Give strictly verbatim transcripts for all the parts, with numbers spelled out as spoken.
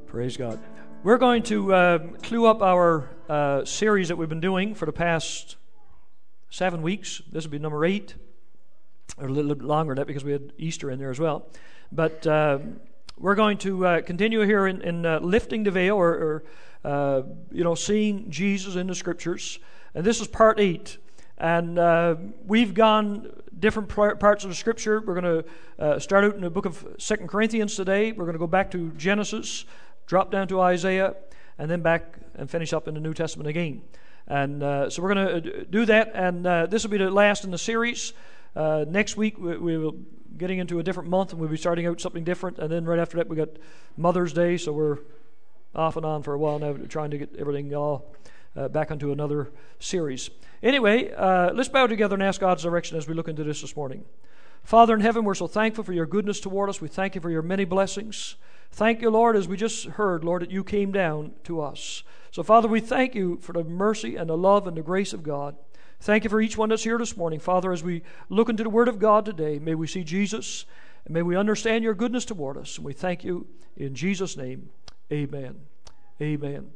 Praise God. We're going to uh, clue up our uh, series that we've been doing for the past seven weeks. This will be number eight, or a little bit longer than that because we had Easter in there as well. But uh, we're going to uh, continue here in, in uh, lifting the veil, or, or uh, you know, seeing Jesus in the Scriptures. And this is part eight. And uh, we've gone different parts of the Scripture. We're going to uh, start out in the book of Second Corinthians today. We're going to go back to Genesis, drop down to Isaiah, and then back and finish up in the New Testament again. And uh, so we're going to do that, and uh, this will be the last in the series. Uh, next week we, we will getting into a different month, and we'll be starting out something different. And then right after that we got Mother's Day, so we're off and on for a while now, trying to get everything all uh, back onto another series. Anyway, uh, let's bow together and ask God's direction as we look into this this morning. Father in heaven, we're so thankful for your goodness toward us. We thank you for your many blessings. Thank you, Lord, as we just heard, Lord, that you came down to us. So, Father, we thank you for the mercy and the love and the grace of God. Thank you for each one that's here this morning. Father, as we look into the Word of God today, may we see Jesus, and may we understand your goodness toward us. And we thank you in Jesus' name. Amen. Amen.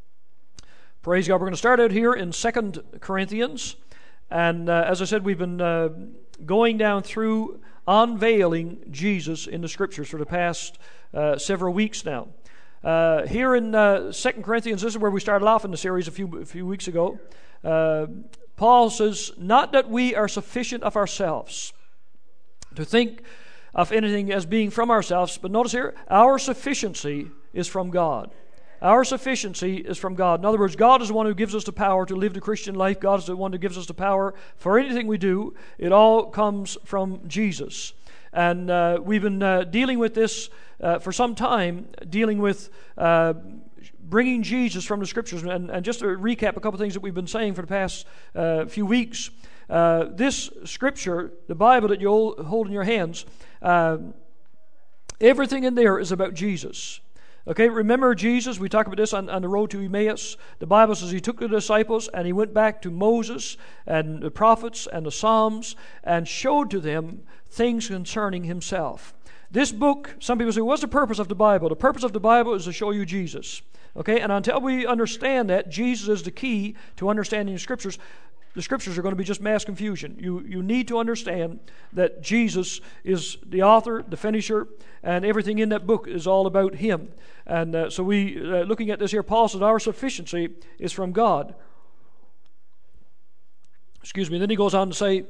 Praise God. We're going to start out here in Second Corinthians. And uh, as I said, we've been uh, going down through unveiling Jesus in the Scriptures for the past uh, several weeks now. Uh, here in uh, Second Corinthians, this is where we started off in the series a few a few weeks ago. Uh, Paul says, not that we are sufficient of ourselves to think of anything as being from ourselves, but notice here, our sufficiency is from God. Our sufficiency is from God. In other words, God is the one who gives us the power to live the Christian life. God is the one who gives us the power for anything we do. It all comes from Jesus. And uh, we've been uh, dealing with this uh, for some time, dealing with uh, bringing Jesus from the Scriptures. And, and just to recap a couple of things that we've been saying for the past uh, few weeks, uh, this Scripture, the Bible that you hold in your hands, uh, everything in there is about Jesus. Okay, remember Jesus, we talk about this on, on the road to Emmaus. The Bible says he took the disciples and he went back to Moses and the prophets and the Psalms and showed to them things concerning himself. This book, some people say, what's the purpose of the Bible? The purpose of the Bible is to show you Jesus. Okay, and until we understand that, Jesus is the key to understanding the Scriptures. The Scriptures are going to be just mass confusion. You you need to understand that Jesus is the author, the finisher, and everything in that book is all about him. And uh, so we, uh, looking at this here, Paul says our sufficiency is from God. Excuse me. Then he goes on to say,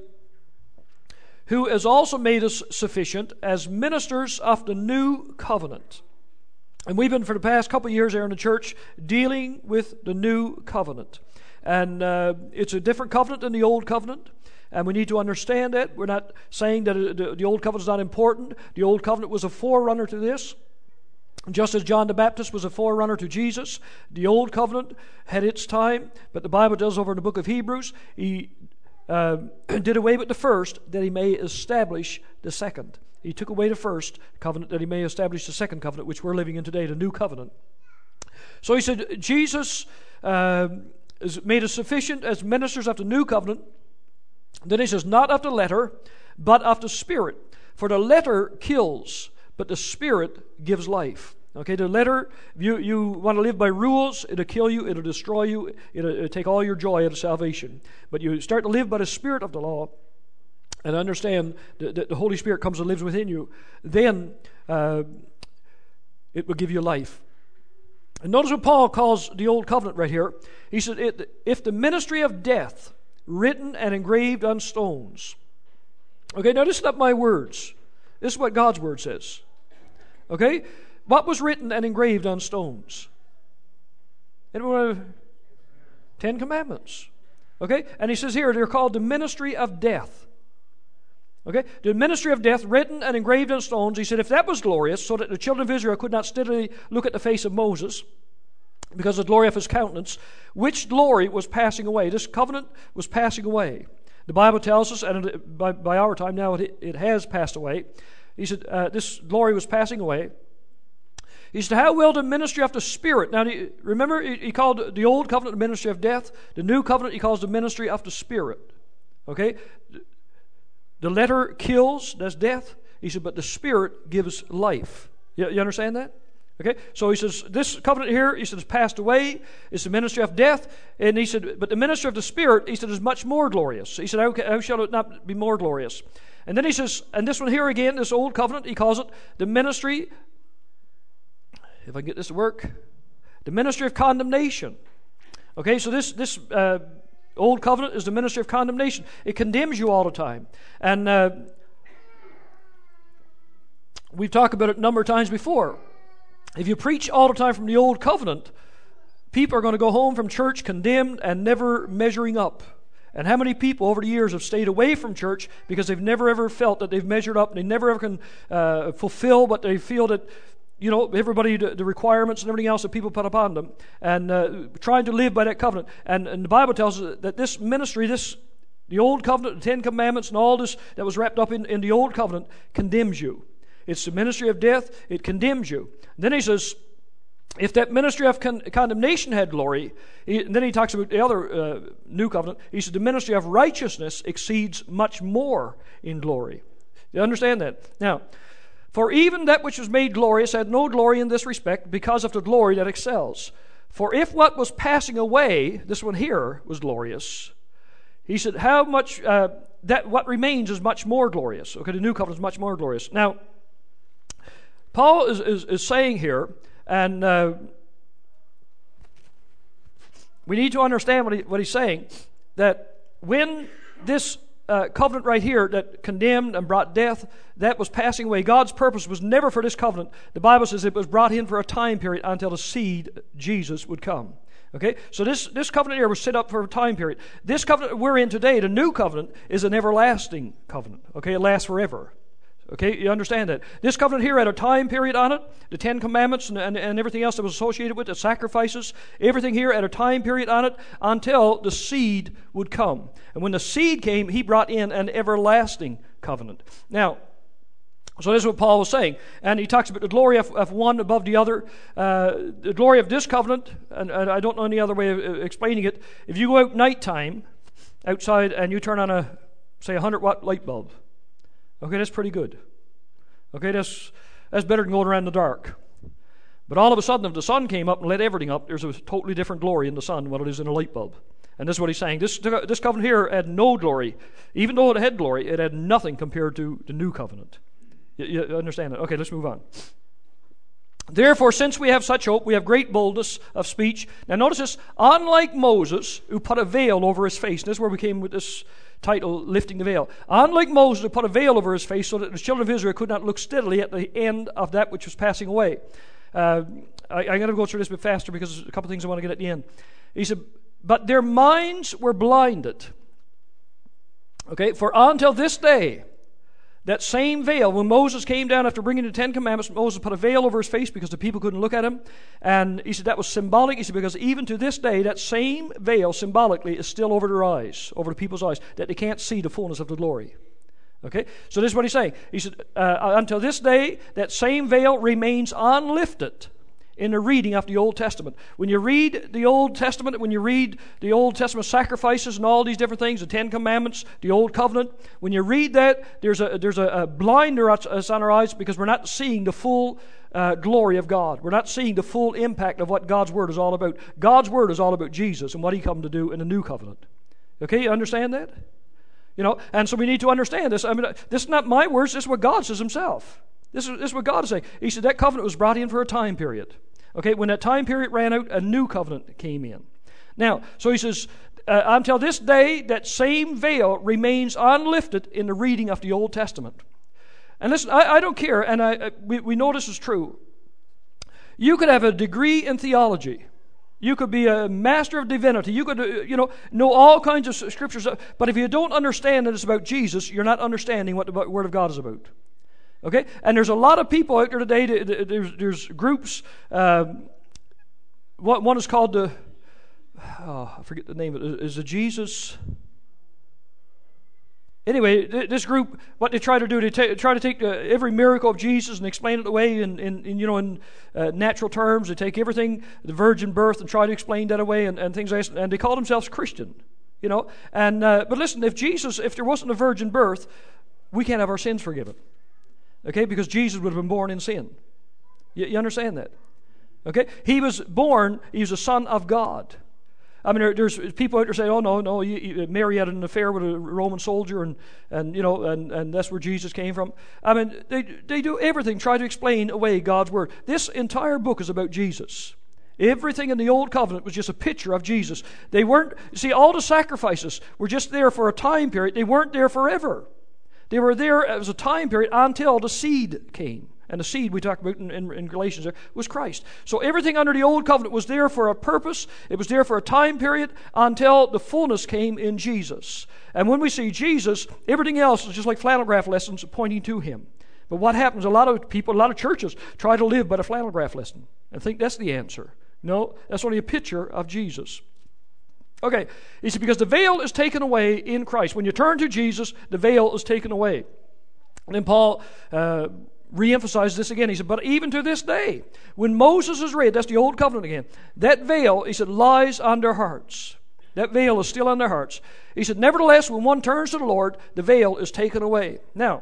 who has also made us sufficient as ministers of the new covenant. And we've been for the past couple of years there in the church dealing with the new covenant. And uh, it's a different covenant than the old covenant. And we need to understand that. We're not saying that the, the old covenant is not important. The old covenant was a forerunner to this. Just as John the Baptist was a forerunner to Jesus, the old covenant had its time. But the Bible tells over in the book of Hebrews, he uh, did away with the first that he may establish the second. He took away the first covenant that he may establish the second covenant, which we're living in today, the new covenant. So he said, Jesus Uh, is made us sufficient as ministers of the new covenant. Then he says, not of the letter, but of the Spirit. For the letter kills, but the Spirit gives life. Okay, the letter, you, you want to live by rules, it'll kill you, it'll destroy you, it'll, it'll take all your joy out of salvation. But you start to live by the Spirit of the law, and understand that, that the Holy Spirit comes and lives within you, then uh, it will give you life. And notice what Paul calls the old covenant right here. He said, it, if the ministry of death, written and engraved on stones. Okay, now this is not my words. This is what God's word says. Okay, what was written and engraved on stones? Anyone? Ten Commandments. Okay, and he says here, they're called the ministry of death. Okay, the ministry of death written and engraved on stones. He said, if that was glorious, so that the children of Israel could not steadily look at the face of Moses because of the glory of his countenance, which glory was passing away. This covenant was passing away. The Bible tells us, and it, by, by our time now it, it has passed away. He said, uh, this glory was passing away. He said, how will the ministry of the Spirit? Now, remember, he called the old covenant the ministry of death. The new covenant he calls the ministry of the Spirit. Okay? The letter kills, that's death. He said, but the Spirit gives life. You, you understand that? Okay, so he says, this covenant here, he said, is passed away. It's the ministry of death. And he said, but the ministry of the Spirit, he said, is much more glorious. He said, how, how shall it not be more glorious? And then he says, and this one here again, this old covenant, he calls it the ministry, if I can get this to work, the ministry of condemnation. Okay, so this, this uh, old covenant is the ministry of condemnation. It condemns you all the time. And uh, we've talked about it a number of times before. If you preach all the time from the old covenant, people are going to go home from church condemned and never measuring up. And how many people over the years have stayed away from church because they've never ever felt that they've measured up, and they never ever can uh, fulfill what they feel that, you know, everybody, the, the requirements and everything else that people put upon them, and uh, trying to live by that covenant. And, and the Bible tells us that this ministry, this the old covenant, the Ten Commandments, and all this that was wrapped up in, in the old covenant condemns you. It's the ministry of death. It condemns you. And then he says, if that ministry of con- condemnation had glory, he, and then he talks about the other uh, new covenant, he said the ministry of righteousness exceeds much more in glory. You understand that? Now, for even that which was made glorious had no glory in this respect because of the glory that excels. For if what was passing away, this one here, was glorious, he said, how much, uh, that what remains is much more glorious. Okay, the new covenant is much more glorious. Now, Paul is, is, is saying here, and uh, we need to understand what, he, what he's saying, that when this uh, covenant right here that condemned and brought death, that was passing away, God's purpose was never for this covenant. The Bible says it was brought in for a time period until the seed, Jesus, would come. Okay, so this, this covenant here was set up for a time period. This covenant we're in today, the new covenant, is an everlasting covenant. Okay, it lasts forever. Okay, you understand that. This covenant here had a time period on it, the Ten Commandments and, and, and everything else that was associated with it, the sacrifices, everything here had a time period on it until the seed would come. And when the seed came, he brought in an everlasting covenant. Now, so this is what Paul was saying. And he talks about the glory of, of one above the other. Uh, the glory of this covenant, and, and I don't know any other way of explaining it. If you go out nighttime, outside, and you turn on a, say, a one hundred watt light bulb, okay, that's pretty good. Okay, that's that's better than going around in the dark. But all of a sudden, if the sun came up and lit everything up, there's a totally different glory in the sun than what it is in a light bulb. And this is what he's saying. This, this covenant here had no glory. Even though it had glory, it had nothing compared to the new covenant. You, you understand that? Okay, let's move on. Therefore, since we have such hope, we have great boldness of speech. Now notice this, unlike Moses, who put a veil over his face. And this is where we came with this title, Lifting the Veil. Unlike Moses, who put a veil over his face so that the children of Israel could not look steadily at the end of that which was passing away. Uh, I, I'm going to go through this a bit faster because there's a couple things I want to get at the end. He said, but their minds were blinded. Okay, for until this day, that same veil, when Moses came down after bringing the Ten Commandments, Moses put a veil over his face because the people couldn't look at him. And he said that was symbolic. He said because even to this day, that same veil symbolically is still over their eyes, over the people's eyes, that they can't see the fullness of the glory. Okay? So this is what he's saying. He said, uh, until this day, that same veil remains unlifted in the reading of the Old Testament. When you read the Old Testament, when you read the Old Testament sacrifices and all these different things, the Ten Commandments, the Old Covenant, when you read that, there's a there's a, a blinder that's on our eyes because we're not seeing the full uh, glory of God. We're not seeing the full impact of what God's Word is all about. God's Word is all about Jesus and what He come to do in the New Covenant. Okay, you understand that? You know, and so we need to understand this. I mean, this is not my words. This is what God says Himself. This is, this is what God is saying. He said that covenant was brought in for a time period. Okay, when that time period ran out, a new covenant came in. Now, so he says, uh, until this day, that same veil remains unlifted in the reading of the Old Testament. And listen, I, I don't care, and I, we, we know this is true. You could have a degree in theology. You could be a master of divinity. You could, uh, you know, know all kinds of scriptures. But if you don't understand that it's about Jesus, you're not understanding what the Word of God is about. Okay, and there's a lot of people out there today. There's, there's groups. Um, one is called the. Oh, I forget the name of it. Is it Jesus? Anyway, this group, what they try to do, they t- try to take uh, every miracle of Jesus and explain it away in, in, in you know, in uh, natural terms. They take everything, the virgin birth, and try to explain that away, and, and things like that. And they call themselves Christian. You know, and uh, but listen, if Jesus, if there wasn't a virgin birth, we can't have our sins forgiven. Okay, because Jesus would have been born in sin. You, you understand that? Okay? He was born, he was a son of God. I mean, there, there's people out there say, oh, no, no, you, you, Mary had an affair with a Roman soldier, and, and you know, and, and that's where Jesus came from. I mean, they, they do everything, try to explain away God's Word. This entire book is about Jesus. Everything in the Old Covenant was just a picture of Jesus. They weren't, see, all the sacrifices were just there for a time period. They weren't there forever. They were there as a time period until the seed came. And the seed we talked about in, in, in Galatians there was Christ. So everything under the Old Covenant was there for a purpose. It was there for a time period until the fullness came in Jesus. And when we see Jesus, everything else is just like flannel graph lessons pointing to Him. But what happens, a lot of people, a lot of churches try to live by the flannel graph lesson and think that's the answer. No, that's only a picture of Jesus. Okay, he said, because the veil is taken away in Christ. When you turn to Jesus, the veil is taken away. And then Paul uh, re-emphasized this again. He said, but even to this day, when Moses is read, that's the Old Covenant again, that veil, he said, lies on their hearts. That veil is still on their hearts. He said, nevertheless, when one turns to the Lord, the veil is taken away. Now,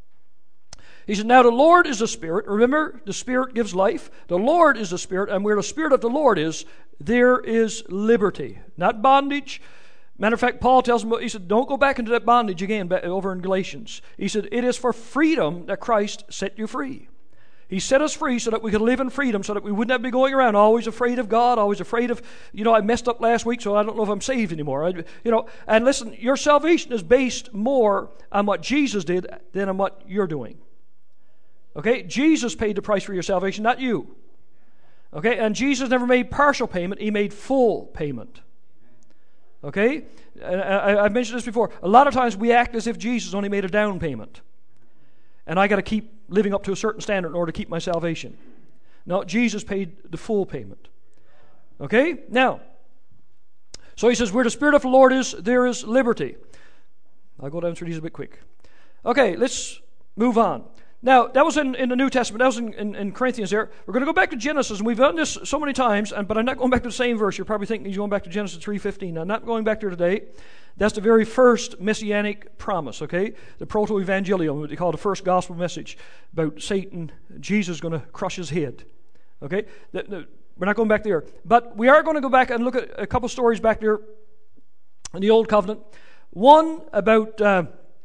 he said, now the Lord is the Spirit. Remember, the Spirit gives life. The Lord is the Spirit, and where the Spirit of the Lord is, there is liberty. Not bondage. Matter of fact, Paul tells him, he said, don't go back into that bondage again over in Galatians. He said, it is for freedom that Christ set you free. He set us free so that we could live in freedom, so that we wouldn't have to be going around always afraid of God, always afraid of, you know, I messed up last week, so I don't know if I'm saved anymore. I, you know, and listen, your salvation is based more on what Jesus did than on what you're doing. Okay? Jesus paid the price for your salvation, not you. Okay? And Jesus never made partial payment. He made full payment. Okay? I, I've mentioned this before. A lot of times we act as if Jesus only made a down payment. And I got to keep living up to a certain standard in order to keep my salvation. No, Jesus paid the full payment. Okay? Now, so he says, where the Spirit of the Lord is, there is liberty. I'll go down through these a bit quick. Okay, let's move on. Now, that was in, in the New Testament. That was in, in, in Corinthians there. We're going to go back to Genesis, and we've done this so many times, and, but I'm not going back to the same verse. You're probably thinking he's going back to Genesis three fifteen. I'm not going back there today. That's the very first messianic promise, okay? The proto-evangelium, what they call the first gospel message about Satan, Jesus going to crush his head. Okay? That, that, we're not going back there. But we are going to go back and look at a couple stories back there in the Old Covenant. One about uh,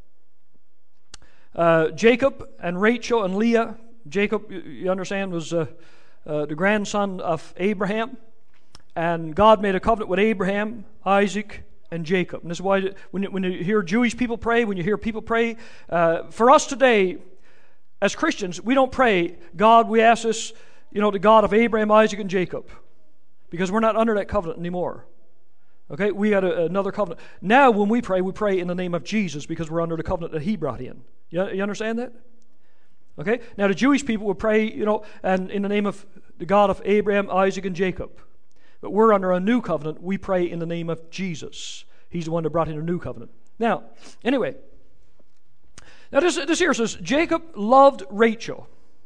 uh, Jacob and Rachel and Leah. Jacob, you, you understand, was uh, uh, the grandson of Abraham. And God made a covenant with Abraham, Isaac, and Jacob. And this is why when you, when you hear Jewish people pray, when you hear people pray, uh, for us today, as Christians, we don't pray, God, we ask this, you know, the God of Abraham, Isaac, and Jacob. Because we're not under that covenant anymore. Okay, we had a, another covenant. Now when we pray, we pray in the name of Jesus because we're under the covenant that He brought in. You, you understand that? Okay, now the Jewish people would pray, you know, and in the name of the God of Abraham, Isaac, and Jacob. But we're under a new covenant. We pray in the name of Jesus. He's the one that brought in a new covenant. Now, anyway. Now this, this here says, Jacob loved Rachel.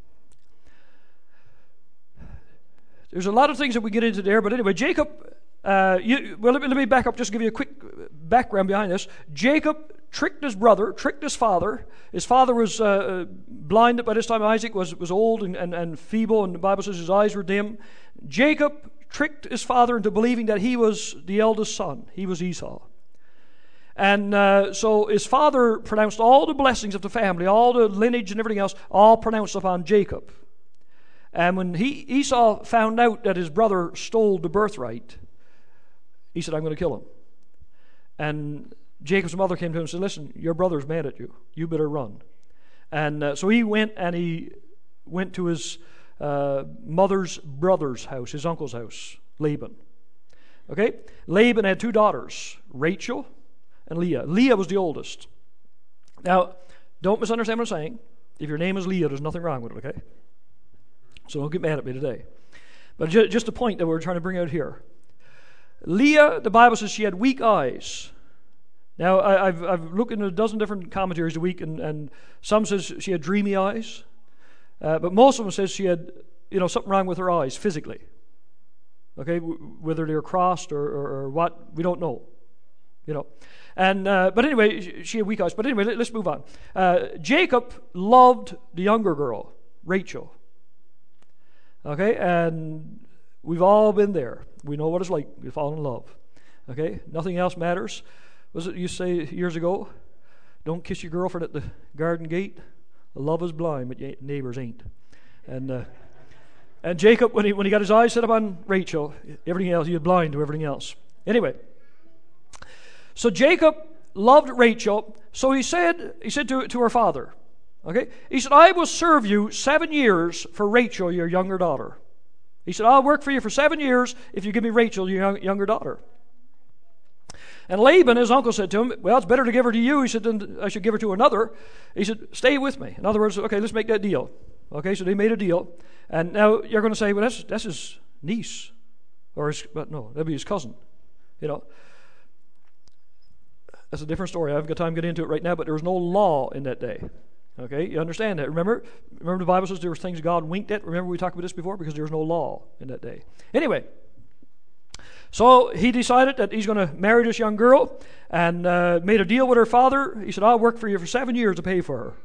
There's a lot of things that we get into there, but anyway, Jacob, uh, you, well, let me, let me back up, just give you a quick background behind this. Jacob tricked his brother, tricked his father. His father was uh, blinded by this time. Isaac was, was old and, and, and feeble, and the Bible says his eyes were dim. Jacob tricked his father into believing that he was the eldest son. He was Esau. And uh, so his father pronounced all the blessings of the family, all the lineage and everything else, all pronounced upon Jacob. And when he, Esau found out that his brother stole the birthright, he said, I'm going to kill him. And Jacob's mother came to him and said, listen, your brother's mad at you. You better run. And uh, so he went and he went to his uh, mother's brother's house, his uncle's house, Laban. Okay? Laban had two daughters, Rachel and Leah. Leah was the oldest. Now, don't misunderstand what I'm saying. If your name is Leah, there's nothing wrong with it, okay? So don't get mad at me today. But ju- just a point that we're trying to bring out here. Leah, the Bible says she had weak eyes. Now, I, I've, I've looked into a dozen different commentaries a week, and, and some says she had dreamy eyes. Uh, but most of them says she had, you know, something wrong with her eyes physically. Okay, w- whether they're crossed or, or, or what, we don't know. You know, and uh, but anyway, she, she had weak eyes. But anyway, let, let's move on. Uh, Jacob loved the younger girl, Rachel. Okay, and we've all been there. We know what it's like. We fall in love. Okay, nothing else matters. Was it you say years ago? Don't kiss your girlfriend at the garden gate. Love is blind, but your neighbors ain't. And uh, and Jacob, when he when he got his eyes set up on Rachel, everything else, he was blind to everything else. Anyway, so Jacob loved Rachel, so he said he said to to her father, okay, he said, I will serve you seven years for Rachel, your younger daughter. He said, I'll work for you for seven years if you give me Rachel, your young, younger daughter. And Laban, his uncle, said to him, well, it's better to give her to you, he said, than I should give her to another. He said, stay with me. In other words, okay, let's make that deal. Okay, so they made a deal. And now you're going to say, well, that's that's his niece. Or his, but no, that'd be his cousin. You know. That's a different story. I haven't got time to get into it right now, but there was no law in that day. Okay, you understand that. Remember, remember the Bible says there were things God winked at. Remember we talked about this before? Because there was no law in that day. Anyway. So he decided that he's going to marry this young girl and uh, made a deal with her father. He said, I'll work for you for seven years to pay for her.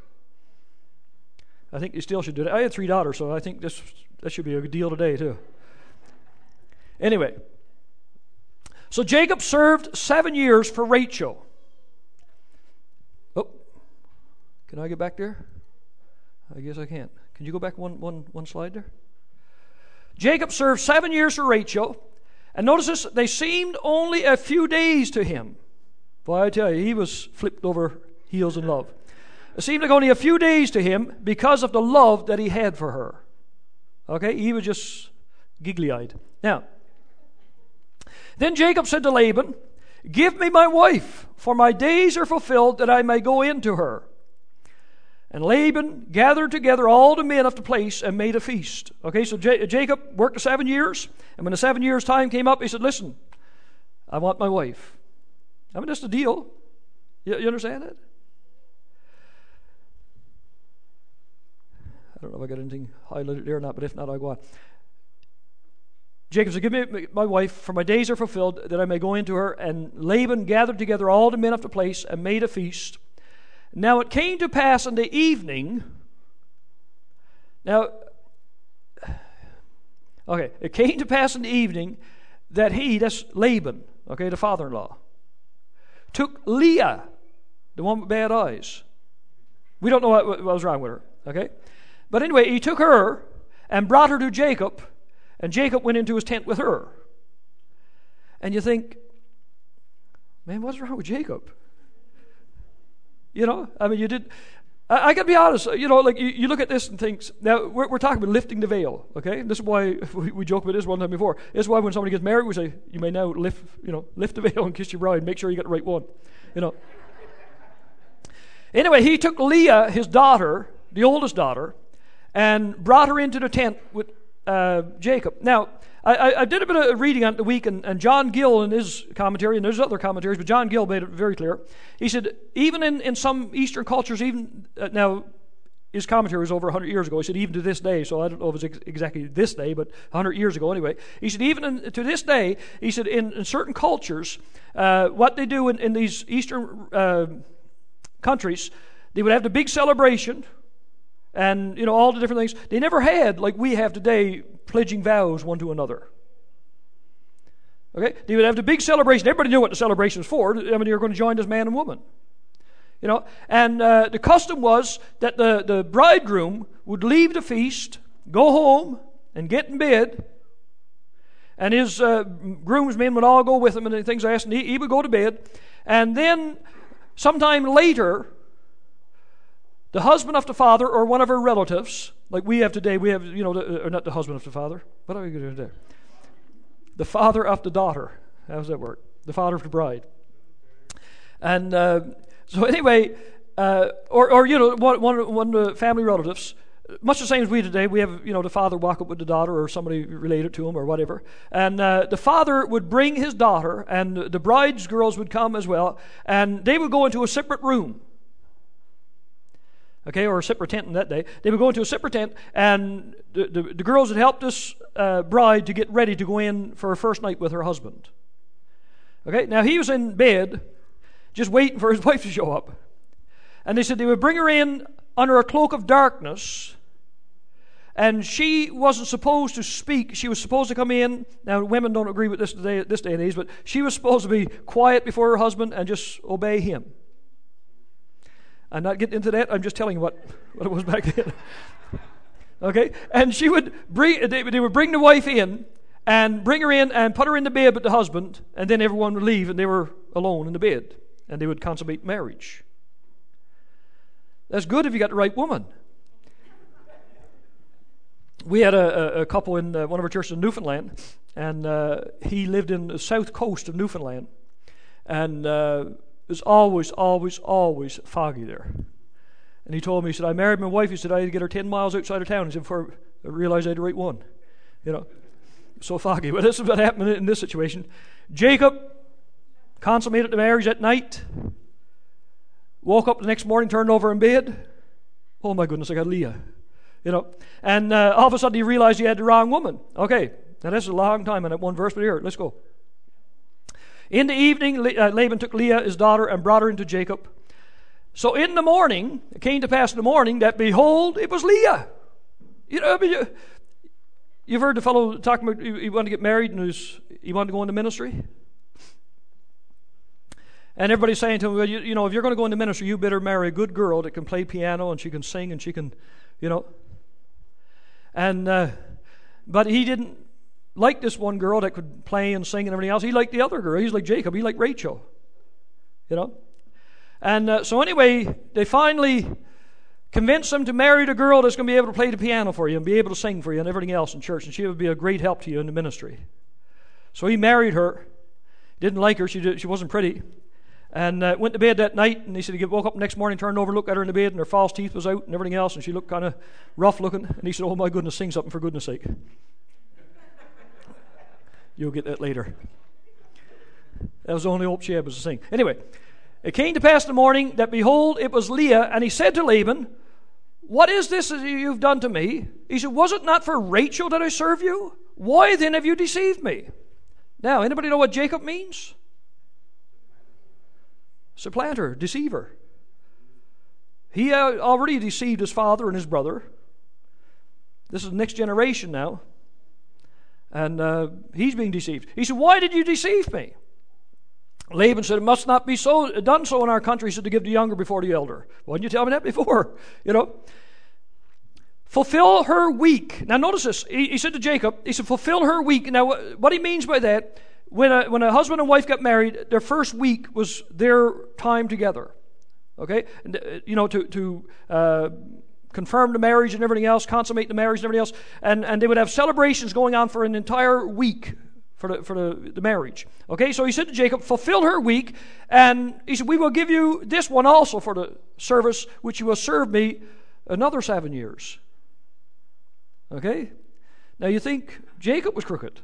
I think he still should do that. I had three daughters, so I think this that should be a good deal today too. Anyway, so Jacob served seven years for Rachel. Oh, can I get back there? I guess I can't. Can you go back one, one, one slide there? Jacob served seven years for Rachel. And notice this, they seemed only a few days to him. Boy, I tell you, he was flipped over heels in love. It seemed like only a few days to him because of the love that he had for her. Okay, he was just giggly-eyed. Now, then Jacob said to Laban, give me my wife, for my days are fulfilled that I may go in to her. And Laban gathered together all the men of the place and made a feast. Okay, so J- Jacob worked the seven years, and when the seven years' time came up, he said, listen, I want my wife. I mean, that's the deal. You, you understand that? I don't know if I got anything highlighted there or not, but if not, I'll go on. Jacob said, give me my wife, for my days are fulfilled, that I may go into her. And Laban gathered together all the men of the place and made a feast. Now it came to pass in the evening, now, okay, it came to pass in the evening that he, that's Laban, okay, the father-in-law, took Leah, the one with bad eyes. We don't know what, what was wrong with her, okay? But anyway, he took her and brought her to Jacob, and Jacob went into his tent with her. And you think, man, what's wrong with Jacob? You know, I mean, you did. I, I got to be honest. You know, like you, you look at this and think. Now we're, we're talking about lifting the veil. Okay, this is why we, we joke about this one time before. This is why when somebody gets married, we say, "You may now lift, you know, lift the veil and kiss your bride. And make sure you get the right one." You know. Anyway, he took Leah, his daughter, the oldest daughter, and brought her into the tent with uh, Jacob. Now, I, I did a bit of reading on it the week, and, and John Gill in his commentary, and there's other commentaries, but John Gill made it very clear. He said, even in, in some Eastern cultures, even uh, now, his commentary was over one hundred years ago. He said, even to this day, so I don't know if it's ex- exactly this day, but one hundred years ago anyway. He said, even in, to this day, he said, in, in certain cultures, uh, what they do in, in these Eastern uh, countries, they would have the big celebration, and, you know, all the different things. They never had, like we have today, pledging vows one to another. Okay? They would have the big celebration. Everybody knew what the celebration was for. I mean, they were going to join as man and woman. You know? And uh, the custom was that the, the bridegroom would leave the feast, go home, and get in bed. And his uh, groomsmen would all go with him and things like that. And he, he would go to bed. And then, sometime later, the husband of the father or one of her relatives, like we have today, we have, you know, the, or not the husband of the father. What are we going to do there? The father of the daughter. How does that work? The father of the bride. And uh, so anyway, uh, or, or, you know, one, one, one of the family relatives, much the same as we today, we have, you know, the father walk up with the daughter or somebody related to him or whatever. And uh, the father would bring his daughter, and the bride's girls would come as well, and they would go into a separate room. Okay, or a separate tent in that day. They would go into a separate tent, and the, the, the girls would help this uh, bride to get ready to go in for her first night with her husband. Okay, now he was in bed, just waiting for his wife to show up. And they said they would bring her in under a cloak of darkness, and she wasn't supposed to speak. She was supposed to come in. Now, women don't agree with this today, this day and age, but she was supposed to be quiet before her husband and just obey him. I'm not getting into that. I'm just telling you what, what it was back then. Okay? And she would bring, they, they would bring the wife in and bring her in and put her in the bed with the husband, and then everyone would leave and they were alone in the bed, and they would consummate marriage. That's good if you got the right woman. We had a, a, a couple in uh, one of our churches in Newfoundland, and uh, he lived in the south coast of Newfoundland, and uh, it was always, always, always foggy there. And he told me, he said, I married my wife. He said, I had to get her ten miles outside of town. He said, before I realized I had the right one. You know, so foggy. But this is what happened in this situation. Jacob consummated the marriage at night, woke up the next morning, turned over in bed. Oh my goodness, I got Leah. You know, and uh, all of a sudden he realized he had the wrong woman. Okay, now this is a long time in that one verse, but here, let's go. In the evening, Laban took Leah, his daughter, and brought her into Jacob. So in the morning, it came to pass in the morning that, behold, it was Leah. You know, I mean, you, you've heard the fellow talking about he wanted to get married and was, he wanted to go into ministry. And everybody's saying to him, well, you, you know, if you're going to go into ministry, you better marry a good girl that can play piano and she can sing and she can, you know. And uh, but he didn't like this one girl that could play and sing and everything else. He liked the other girl. He's like Jacob. He liked Rachel, you know. And uh, so anyway, they finally convinced him to marry the girl that's going to be able to play the piano for you and be able to sing for you and everything else in church, and she would be a great help to you in the ministry. So he married her. Didn't like her. She did, she wasn't pretty. And uh, went to bed that night, and he said he woke up the next morning, turned over, looked at her in the bed, and her false teeth was out and everything else, and she looked kind of rough looking. And he said, oh my goodness, sing something for goodness sake. You'll get that later. That was the only hope she had, was to sing. Anyway, it came to pass in the morning that, behold, it was Leah, and he said to Laban, what is this that you've done to me? He said, was it not for Rachel that I serve you? Why then have you deceived me? Now, anybody know what Jacob means? Supplanter, deceiver. He uh, already deceived his father and his brother. This is the next generation now. And uh, he's being deceived. He said, why did you deceive me? Laban said, it must not be so done so in our country, so to give the younger before the elder. Why didn't you tell me that before? You know. Fulfill her week. Now notice this. He, he said to Jacob, he said, fulfill her week. Now what he means by that, when a, when a husband and wife got married, their first week was their time together. Okay? And, uh, you know, to, to uh, confirm the marriage and everything else, consummate the marriage and everything else. And, and they would have celebrations going on for an entire week for the, for the, the marriage. Okay? So he said to Jacob, fulfill her week. And he said, we will give you this one also for the service which you will serve me another seven years. Okay? Now you think Jacob was crooked.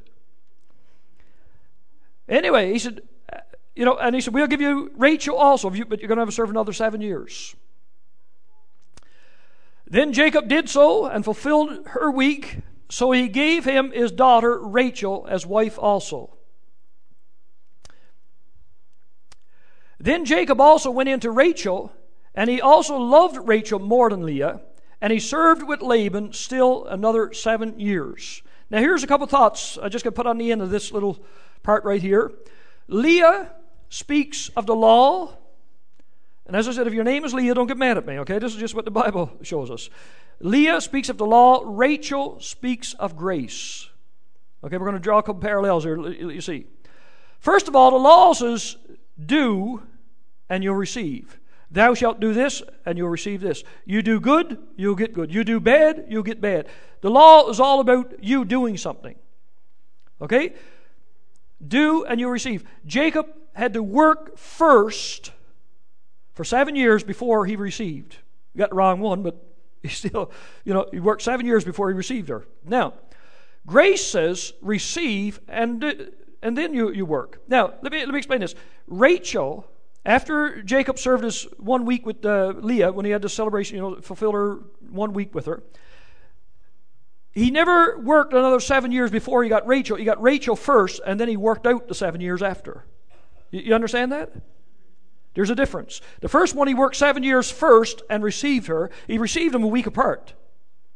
Anyway, he said, you know, and he said, we'll give you Rachel also, but you're going to have to serve another seven years. Then Jacob did so and fulfilled her week, so he gave him his daughter Rachel as wife also. Then Jacob also went into Rachel, and he also loved Rachel more than Leah, and he served with Laban still another seven years. Now here's a couple thoughts I just got to put on the end of this little part right here. Leah speaks of the law. And as I said, if your name is Leah, don't get mad at me, okay? This is just what the Bible shows us. Leah speaks of the law. Rachel speaks of grace. Okay, we're going to draw a couple parallels here, you see. First of all, the law says, do and you'll receive. Thou shalt do this and you'll receive this. You do good, you'll get good. You do bad, you'll get bad. The law is all about you doing something. Okay? Do and you'll receive. Jacob had to work first for seven years before he received. You got the wrong one, but he still, you know, he worked seven years before he received her. Now, grace says receive and and then you, you work. Now, let me let me explain this. Rachel, after Jacob served his one week with uh, Leah, when he had the celebration, you know, fulfilled her one week with her, he never worked another seven years before he got Rachel. He got Rachel first, and then he worked out the seven years after. You, you understand that? There's a difference. The first one, he worked seven years first and received her. He received them a week apart.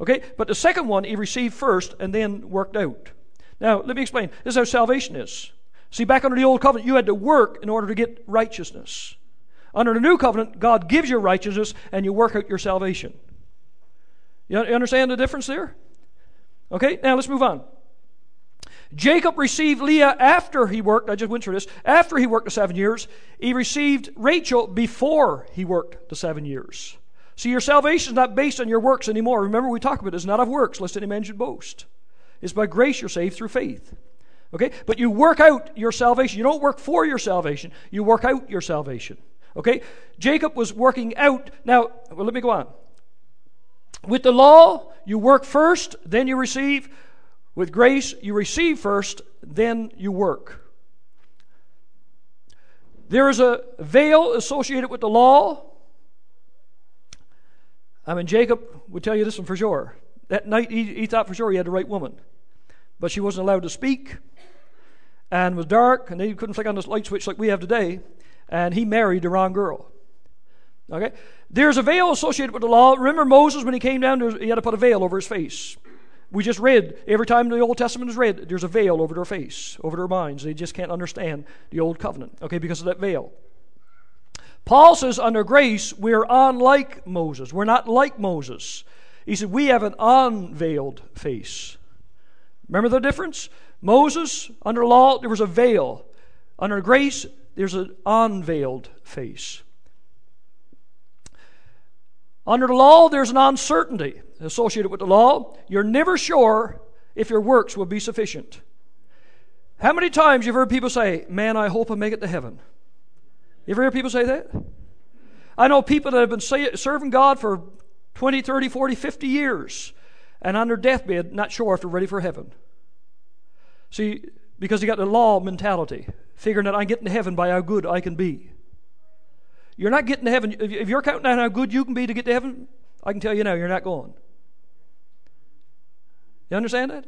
Okay, but the second one he received first and then worked out. Now, let me explain. This is how salvation is. See, back under the old covenant, you had to work in order to get righteousness. Under the new covenant, God gives you righteousness and you work out your salvation. You understand the difference there? Okay, now let's move on. Jacob received Leah after he worked. I just went through this. After he worked the seven years, he received Rachel before he worked the seven years. See, your salvation is not based on your works anymore. Remember, we talked about it. It's not of works, lest any man should boast. It's by grace you're saved through faith. Okay? But you work out your salvation. You don't work for your salvation. You work out your salvation. Okay? Jacob was working out. Now, well, let me go on. With the law, you work first, then you receive. With grace, you receive first, then you work. There is a veil associated with the law. I mean, Jacob would tell you this one for sure. That night, he, he thought for sure he had the right woman. But she wasn't allowed to speak, and it was dark, and they couldn't flick on this light switch like we have today, and he married the wrong girl. Okay? There's a veil associated with the law. Remember Moses, when he came down, he had to put a veil over his face. We just read, every time the Old Testament is read, there's a veil over their face, over their minds. They just can't understand the Old Covenant, okay, because of that veil. Paul says, under grace, we're unlike Moses. We're not like Moses. He said, we have an unveiled face. Remember the difference? Moses, under law, there was a veil. Under grace, there's an unveiled face. Under the law, there's an uncertainty associated with the law. You're never sure if your works will be sufficient. How many times you've heard people say, man, I hope I make it to heaven? You ever hear people say that? I know people that have been say, serving God for twenty, thirty, forty, fifty years, and on their deathbed, not sure if they're ready for heaven. See, because they got the law mentality, figuring that I'm getting to heaven by how good I can be. You're not getting to heaven. If you're counting on how good you can be to get to heaven, I can tell you now, you're not going. You understand that?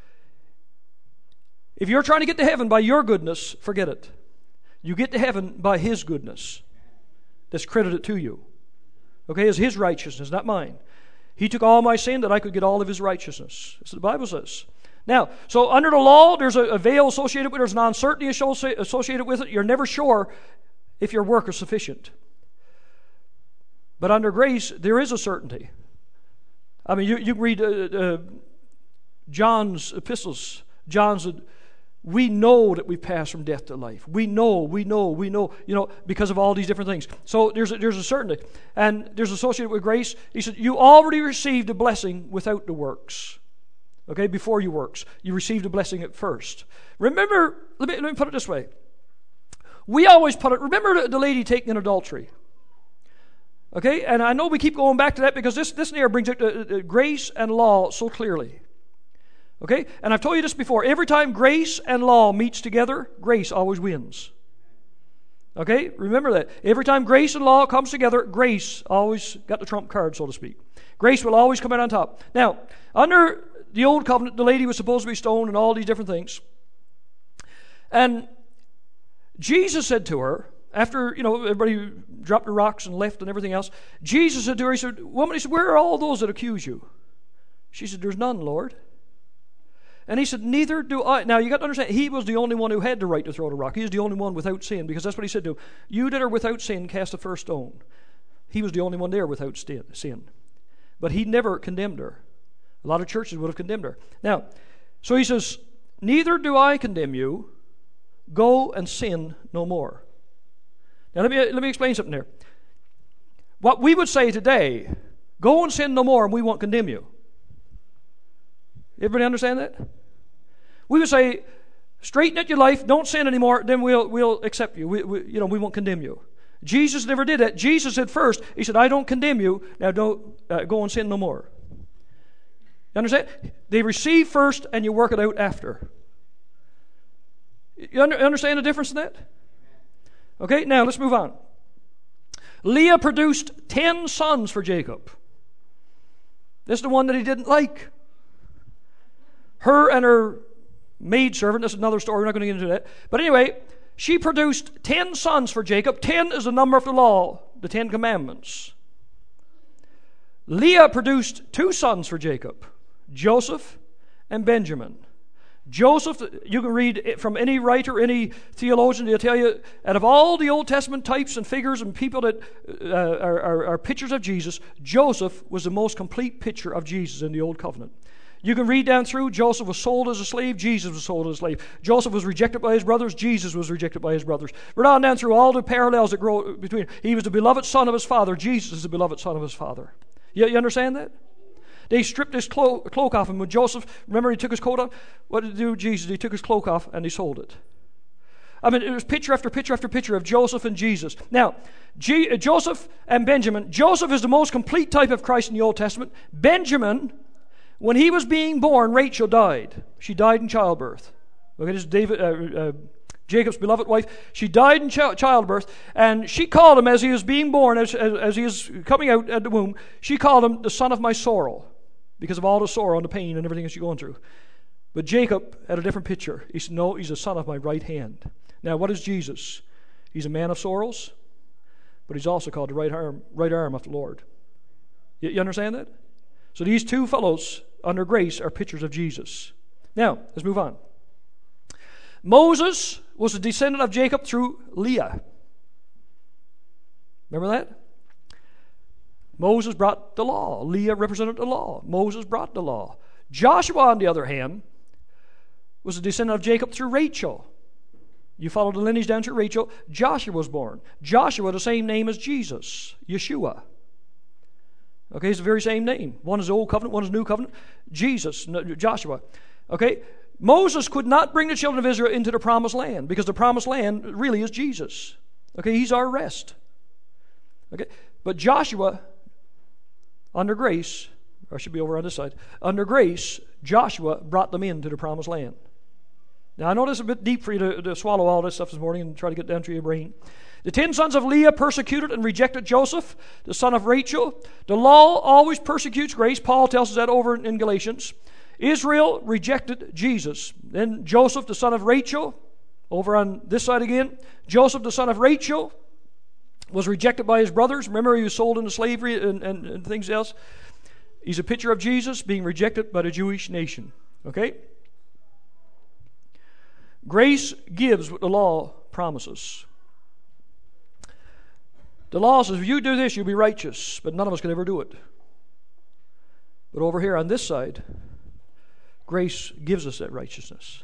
If you're trying to get to heaven by your goodness, forget it. You get to heaven by His goodness that's credited to you. Okay, it's His righteousness, not mine. He took all my sin that I could get all of His righteousness. That's what the Bible says. Now, so under the law, there's a, a veil associated with it. There's an uncertainty associated with it. You're never sure if your work is sufficient. But under grace, there is a certainty. I mean, you, you can read uh, uh, John's epistles. John said, we know that we pass from death to life. We know, we know, we know, you know, because of all these different things. So there's a, there's a certainty. And there's associated with grace. He said, you already received a blessing without the works. Okay, before your works. You received a blessing at first. Remember, let me, let me put it this way. We always put it, remember the, the lady taken in adultery. Okay, and I know we keep going back to that because this, this near brings out the, the grace and law so clearly. Okay, and I've told you this before. Every time grace and law meets together, grace always wins. Okay, remember that. Every time grace and law comes together, grace always got the trump card, so to speak. Grace will always come out on top. Now, under the old covenant, the lady was supposed to be stoned and all these different things. And Jesus said to her, after, you know, everybody dropped the rocks and left and everything else, Jesus said to her, he said, woman, he said, where are all those that accuse you? She said, there's none, Lord. And he said, neither do I. Now, you got to understand, he was the only one who had the right to throw the rock. He was the only one without sin, because that's what he said to him. You that are without sin, cast the first stone. He was the only one there without sin. But he never condemned her. A lot of churches would have condemned her. Now, so he says, neither do I condemn you. Go and sin no more. Now, let me, let me explain something here. What we would say today, go and sin no more and we won't condemn you. Everybody understand that? We would say, straighten out your life, don't sin anymore, then we'll we'll accept you. We, we, you know, we won't condemn you. Jesus never did that. Jesus said first, he said, I don't condemn you, now don't uh, go and sin no more. You understand? They receive first and you work it out after. You under, understand the difference in that? Okay, now let's move on. Leah produced ten sons for Jacob. This is the one that he didn't like. Her and her maidservant, that's another story, we're not going to get into that. But anyway, she produced ten sons for Jacob. Ten is the number of the law, the Ten Commandments. Leah produced two sons for Jacob, Joseph and Benjamin. Joseph, you can read from any writer, any theologian, they'll tell you, out of all the Old Testament types and figures and people that uh, are, are, are pictures of Jesus, Joseph was the most complete picture of Jesus in the Old Covenant. You can read down through, Joseph was sold as a slave, Jesus was sold as a slave. Joseph was rejected by his brothers, Jesus was rejected by his brothers. We're on down through all the parallels that grow between. He was the beloved son of his father, Jesus is the beloved son of his father. You, you understand that? They stripped his clo- cloak off him. When Joseph, remember he took his coat off? What did he do with Jesus? He took his cloak off and he sold it. I mean, it was picture after picture after picture of Joseph and Jesus. Now, G- uh, Joseph and Benjamin. Joseph is the most complete type of Christ in the Old Testament. Benjamin, when he was being born, Rachel died. She died in childbirth. Okay, this is David, uh, uh, Jacob's beloved wife. She died in ch- childbirth, and she called him as he was being born, as, as, as he was coming out at the womb, she called him the son of my sorrow, because of all the sorrow and the pain and everything that she's going through. But Jacob had a different picture. He said, no, he's the son of my right hand. Now, what is Jesus? He's a man of sorrows, but he's also called the right arm, right arm of the Lord. You, you understand that? So these two fellows under grace are pictures of Jesus. Now, let's move on. Moses was a descendant of Jacob through Leah. Remember that? Moses brought the law. Leah represented the law. Moses brought the law. Joshua, on the other hand, was a descendant of Jacob through Rachel. You follow the lineage down to Rachel. Joshua was born. Joshua, the same name as Jesus, Yeshua. Okay, it's the very same name. One is the Old Covenant, one is New Covenant. Jesus, Joshua. Okay, Moses could not bring the children of Israel into the promised land because the promised land really is Jesus. Okay, he's our rest. Okay, but Joshua, under grace, or I should be over on this side, under grace, Joshua brought them into the promised land. Now, I know this is a bit deep for you to, to swallow all this stuff this morning and try to get down to your brain. The ten sons of Leah persecuted and rejected Joseph, the son of Rachel. The law always persecutes grace. Paul tells us that over in Galatians. Israel rejected Jesus. Then Joseph, the son of Rachel, over on this side again. Joseph, the son of Rachel, was rejected by his brothers. Remember, he was sold into slavery and, and, and things else. He's a picture of Jesus being rejected by the Jewish nation. Okay? Grace gives what the law promises. The law says, if you do this, you'll be righteous, but none of us can ever do it. But over here on this side, grace gives us that righteousness.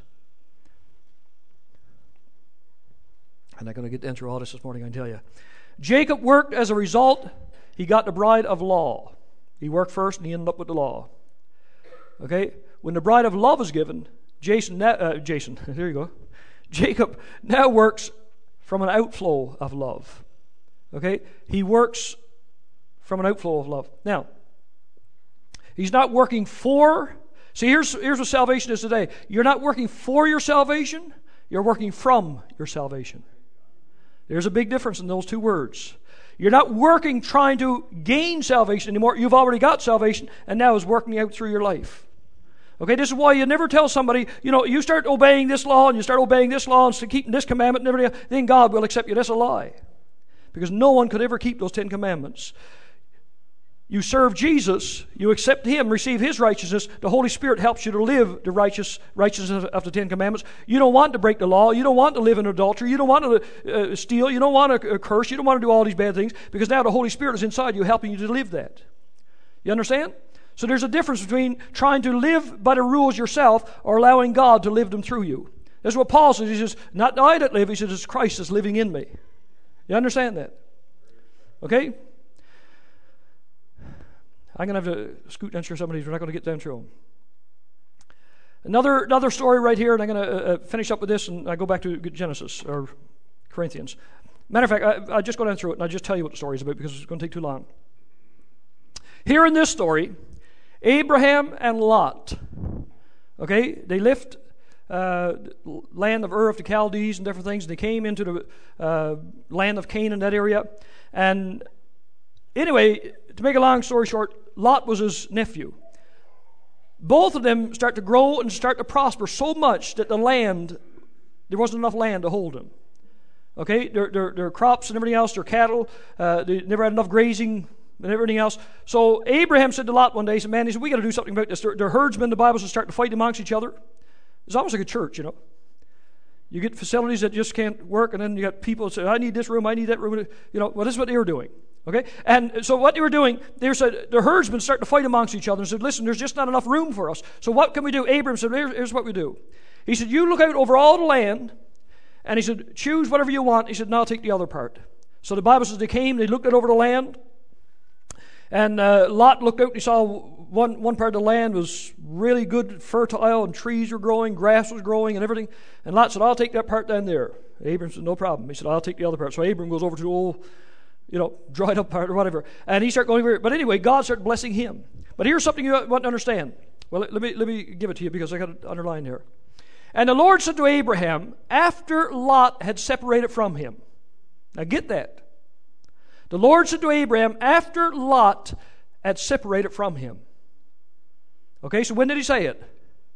I'm not going to get into all this this morning, I can tell you. Jacob worked as a result. He got the bride of law. He worked first and he ended up with the law. Okay? When the bride of love is given, Jason, uh, Jason, there you go. Jacob now works from an outflow of love. Okay? He works from an outflow of love. Now, he's not working for. See, here's, here's what salvation is today. You're not working for your salvation. You're working from your salvation. There's a big difference in those two words. You're not working trying to gain salvation anymore. You've already got salvation, and now it's working out through your life. Okay, this is why you never tell somebody, you know, you start obeying this law, and you start obeying this law, and keeping this commandment and everything else, then God will accept you. That's a lie. Because no one could ever keep those Ten Commandments. You serve Jesus, you accept Him, receive His righteousness. The Holy Spirit helps you to live the righteous righteousness of the Ten Commandments. You don't want to break the law. You don't want to live in adultery. You don't want to uh, steal. You don't want to uh, curse. You don't want to do all these bad things because now the Holy Spirit is inside you helping you to live that. You understand? So there's a difference between trying to live by the rules yourself or allowing God to live them through you. That's what Paul says. He says, not I that live. He says, it's Christ that's living in me. You understand that? Okay? I'm going to have to scoot down through some of these. We're not going to get down through them. Another, another story right here, and I'm going to uh, finish up with this, and I go back to Genesis, or Corinthians. Matter of fact, I, I just go down through it, and I'll just tell you what the story is about, because it's going to take too long. Here in this story, Abraham and Lot, okay, they left uh, land of Ur of the Chaldees and different things, and they came into the uh, land of Canaan, that area, and anyway, to make a long story short, Lot was his nephew. Both of them start to grow and start to prosper so much that the land, there wasn't enough land to hold them. Okay, their, their, their crops and everything else, their cattle, uh, they never had enough grazing and everything else. So Abraham said to Lot one day, he said, man, he said, we got to do something about this. Their, their herdsmen, the Bible says, start to fight amongst each other. It's almost like a church, you know. You get facilities that just can't work, and then you got people that say, I need this room, I need that room. You know, well, this is what they were doing. Okay? And so what they were doing, they said, the herdsmen started to fight amongst each other and said, listen, there's just not enough room for us. So what can we do? Abraham said, here's, here's what we do. He said, you look out over all the land, and he said, choose whatever you want. He said, and I'll take the other part. So the Bible says they came, they looked out over the land, and uh, Lot looked out and he saw one, one part of the land was really good, fertile, and trees were growing, grass was growing, and everything. And Lot said, I'll take that part down there. Abraham said, no problem. He said, I'll take the other part. So Abraham goes over to the old, you know, dried up part or whatever. And he started going over it. But anyway, God started blessing him. But here's something you want to understand. Well, let me, let me give it to you because I got it underlined here. And the Lord said to Abraham, after Lot had separated from him. Now get that. The Lord said to Abraham, after Lot had separated from him. Okay, so when did he say it?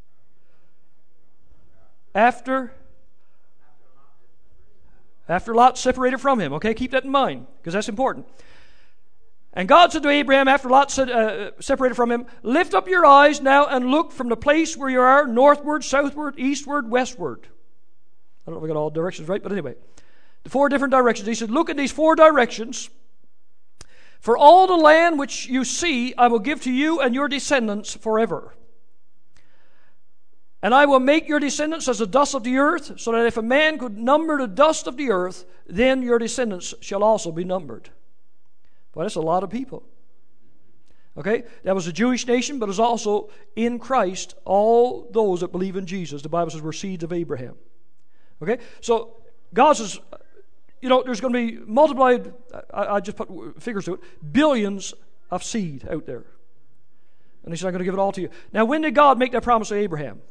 After After Lot separated from him. Okay, keep that in mind, because that's important. And God said to Abraham, after Lot said, uh, separated from him, lift up your eyes now and look from the place where you are, northward, southward, eastward, westward. I don't know if I got all directions right, but anyway. The four different directions. He said, look at these four directions. For all the land which you see, I will give to you and your descendants forever. And I will make your descendants as the dust of the earth, so that if a man could number the dust of the earth, then your descendants shall also be numbered. Well, that's a lot of people. Okay? That was a Jewish nation, but it was also in Christ, all those that believe in Jesus. The Bible says we're seeds of Abraham. Okay? So, God says, you know, there's going to be multiplied, I, I just put figures to it, billions of seed out there. And he said, I'm going to give it all to you. Now, when did God make that promise to Abraham?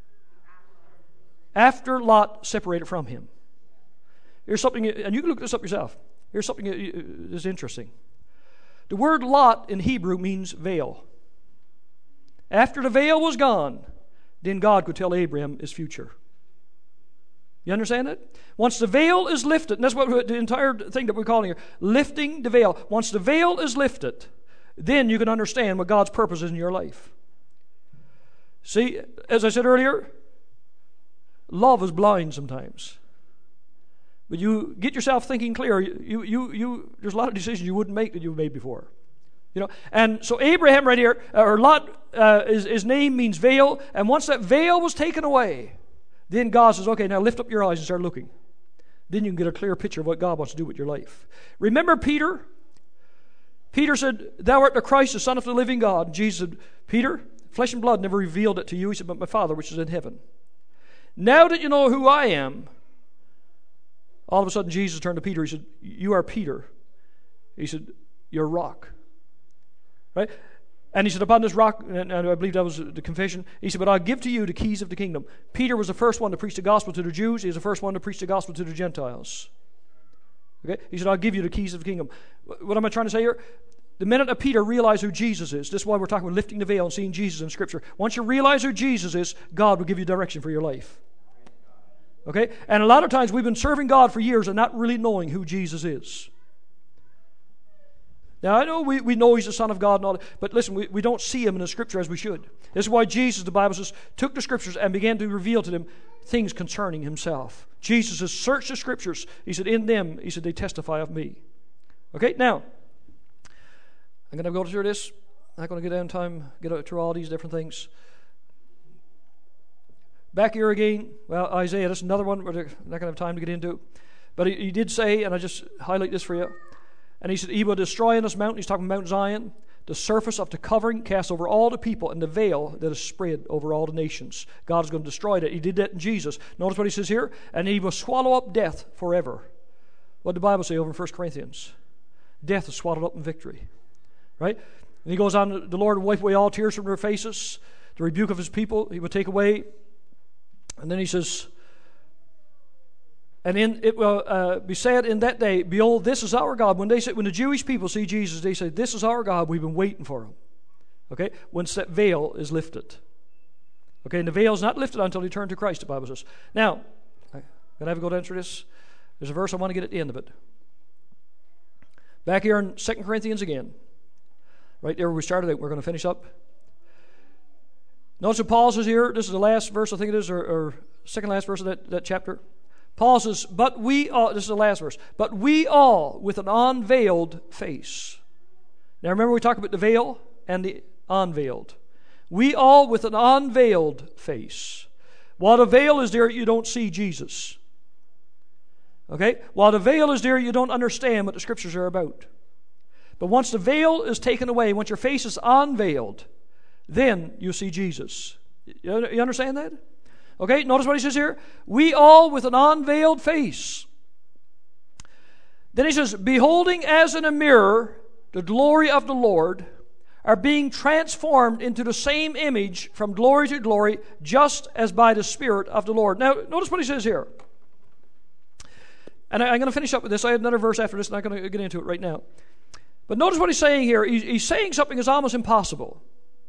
After Lot separated from him. Here's something, and you can look this up yourself. Here's something that is interesting. The word Lot in Hebrew means veil. After the veil was gone, then God could tell Abraham his future. You understand it? Once the veil is lifted, and that's what the entire thing that we're calling here, lifting the veil. Once the veil is lifted, then you can understand what God's purpose is in your life. See, as I said earlier, love is blind sometimes. But you get yourself thinking clear. You, you, you, there's a lot of decisions you wouldn't make that you've made before. You know, and so Abraham right here, or Lot, uh, his, his name means veil, and once that veil was taken away, then God says, okay, now lift up your eyes and start looking. Then you can get a clear picture of what God wants to do with your life. Remember Peter? Peter said, thou art the Christ, the Son of the living God. And Jesus said, Peter, flesh and blood never revealed it to you. He said, but my Father which is in heaven. Now that you know who I am, all of a sudden Jesus turned to Peter. He said, you are Peter. He said, you're a rock. Right? And he said, upon this rock, and I believe that was the confession, he said, but I'll give to you the keys of the kingdom. Peter was the first one to preach the gospel to the Jews. He was the first one to preach the gospel to the Gentiles. Okay? He said, I'll give you the keys of the kingdom. What am I trying to say here? The minute that Peter realized who Jesus is, this is why we're talking about lifting the veil and seeing Jesus in Scripture. Once you realize who Jesus is, God will give you direction for your life. Okay? And a lot of times we've been serving God for years and not really knowing who Jesus is. Now, I know we, we know He's the Son of God and all that, but listen, we, we don't see Him in the Scripture as we should. This is why Jesus, the Bible says, took the Scriptures and began to reveal to them things concerning Himself. Jesus has searched the Scriptures. He said, in them, He said, they testify of me. Okay, now, I'm going to go through this. I'm not going to get down time, get through all these different things. Back here again, well, Isaiah, that's another one we're not going to have time to get into. But he, he did say, and I just highlight this for you, and he said, he will destroy on this mountain, he's talking Mount Zion, the surface of the covering cast over all the people, and the veil that is spread over all the nations. God is going to destroy that. He did that in Jesus. Notice what he says here, and he will swallow up death forever. What did the Bible say over in First Corinthians? Death is swallowed up in victory. Right? And he goes on, the Lord will wipe away all tears from their faces, the rebuke of his people he will take away. And then he says, and in, it will uh, be said in that day, behold, this is our God. When they say, when the Jewish people see Jesus, they say, this is our God. We've been waiting for him. Okay? Once that veil is lifted. Okay? And the veil is not lifted until he turns to Christ, the Bible says. Now, I'm going to have to go down through this. There's a verse I want to get at the end of it. Back here in Second Corinthians again. Right there where we started out, we're going to finish up. Notice what Paul says here. This is the last verse, I think it is, or, or second last verse of that, that chapter. Paul says, but we all, this is the last verse, but we all with an unveiled face. Now remember we talked about the veil and the unveiled. We all with an unveiled face. While the veil is there, you don't see Jesus. Okay? While the veil is there, you don't understand what the Scriptures are about. But once the veil is taken away, once your face is unveiled, then you see Jesus. You, you understand that? Okay, notice what he says here. We all with an unveiled face. Then he says, beholding as in a mirror the glory of the Lord, are being transformed into the same image from glory to glory, just as by the Spirit of the Lord. Now, notice what he says here. And I, I'm going to finish up with this. I have another verse after this, and I'm not going to get into it right now. But notice what he's saying here. He's, he's saying something that's almost impossible.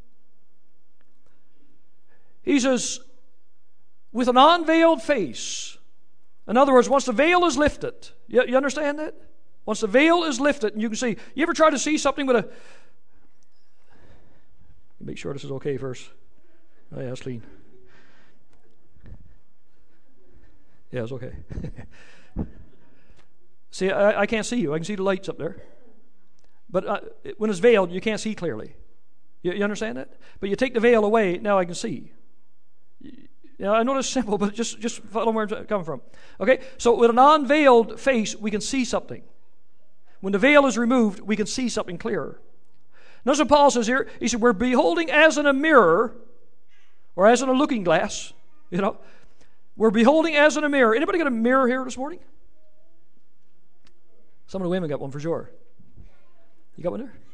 He says, with an unveiled face. In other words, once the veil is lifted, you, you understand that? Once the veil is lifted, and you can see, you ever try to see something with a, make sure this is okay first. Oh yeah, it's clean. Yeah, it's okay. See, I, I can't see you. I can see the lights up there. But uh, when it's veiled, you can't see clearly. You, you understand that? But you take the veil away, now I can see. You know, I know it's simple, but just, just follow where I'm coming from. Okay? So with an unveiled face, we can see something. When the veil is removed, we can see something clearer. Notice what Paul says here. He said, we're beholding as in a mirror, or as in a looking glass, you know. We're beholding as in a mirror. Anybody got a mirror here this morning? Some of the women got one for sure. You got one there?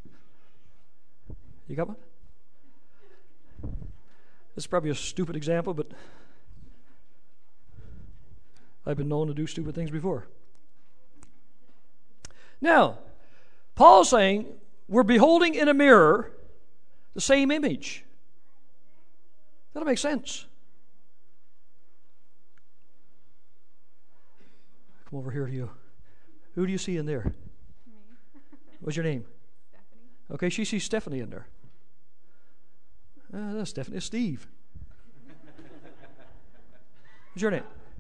You got one? This is probably a stupid example, but I've been known to do stupid things before. Now, Paul's saying we're beholding in a mirror the same image. That'll make sense. Come over here to you. Who do you see in there? Me. What's your name? Stephanie. Okay, she sees Stephanie in there. Uh, that's Stephanie. It's Steve. What's your name?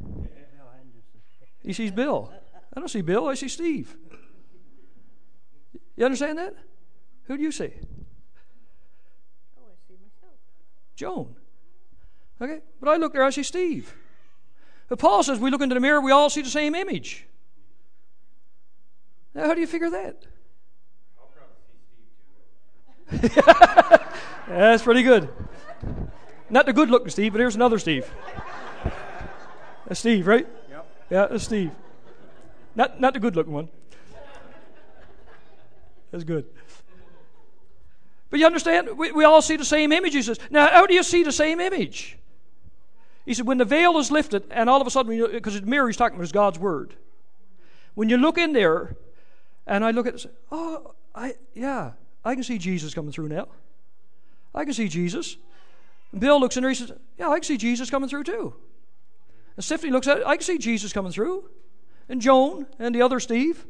He sees Bill. I don't see Bill. I see Steve. You understand that? Who do you see? Oh, I see myself. Joan. Okay, but I look there, I see Steve. But Paul says we look into the mirror, we all see the same image. Now, how do you figure that? I'll probably see Steve too. Yeah, that's pretty good. Not the good-looking Steve, but here's another Steve. That's Steve, right? Yep. Yeah, that's Steve. Not not the good-looking one. That's good. But you understand? We, we all see the same image, he says. Now, how do you see the same image? He said, when the veil is lifted, and all of a sudden, because the mirror he's talking about is God's Word. When you look in there, and I look at it and say, oh, I, yeah, I can see Jesus coming through now. I can see Jesus. And Bill looks in there, he says, yeah, I can see Jesus coming through too. And Stephanie looks at it, I can see Jesus coming through. And Joan, and the other Steve.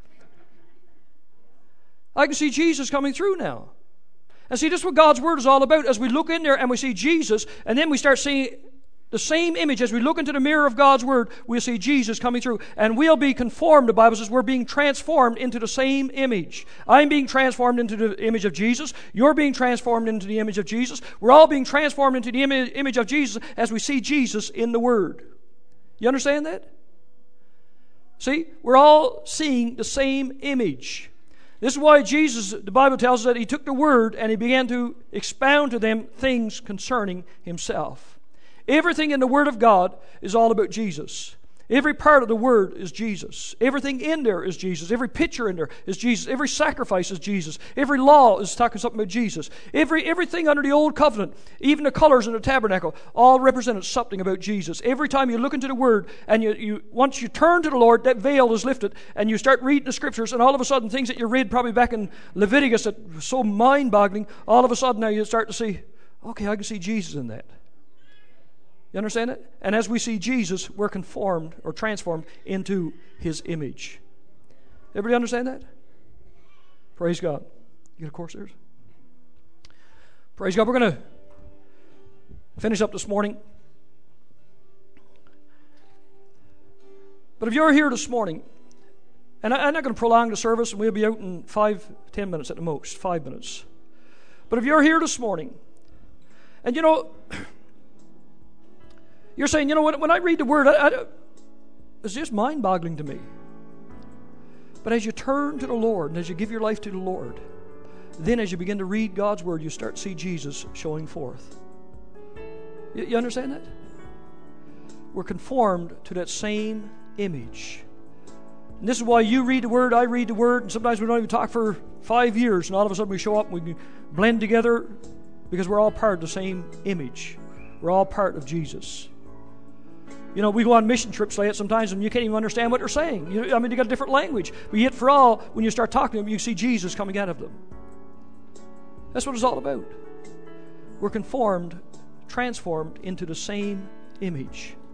I can see Jesus coming through now. And see, this is what God's Word is all about. As we look in there and we see Jesus, and then we start seeing the same image. As we look into the mirror of God's Word, we'll see Jesus coming through. And we'll be conformed, the Bible says, we're being transformed into the same image. I'm being transformed into the image of Jesus. You're being transformed into the image of Jesus. We're all being transformed into the im- image of Jesus as we see Jesus in the Word. You understand that? See, we're all seeing the same image. This is why Jesus, the Bible tells us that he took the Word and he began to expound to them things concerning himself. Everything in the Word of God is all about Jesus. Every part of the Word is Jesus. Everything in there is Jesus. Every picture in there is Jesus. Every sacrifice is Jesus. Every law is talking something about Jesus. Every Everything under the Old Covenant, even the colors in the tabernacle, all represented something about Jesus. Every time you look into the Word, and you, you once you turn to the Lord, that veil is lifted, and you start reading the Scriptures, and all of a sudden, things that you read probably back in Leviticus that were so mind-boggling, all of a sudden now you start to see, okay, I can see Jesus in that. You understand it? And as we see Jesus, we're conformed or transformed into His image. Everybody understand that? Praise God. You get a course there? Praise God. We're going to finish up this morning. But if you're here this morning, and I, I'm not going to prolong the service, and we'll be out in five, ten minutes at the most, five minutes. But if you're here this morning, and you know, you're saying, you know, when, when I read the Word, I, I, it's just mind-boggling to me. But as you turn to the Lord, and as you give your life to the Lord, then as you begin to read God's Word, you start to see Jesus showing forth. You, you understand that? We're conformed to that same image. And this is why you read the Word, I read the Word, and sometimes we don't even talk for five years, and all of a sudden we show up and we blend together because we're all part of the same image. We're all part of Jesus. You know, we go on mission trips like that sometimes and you can't even understand what they're saying. You, I mean, they got a different language. But yet for all, when you start talking to them, you see Jesus coming out of them. That's what it's all about. We're conformed, transformed into the same image.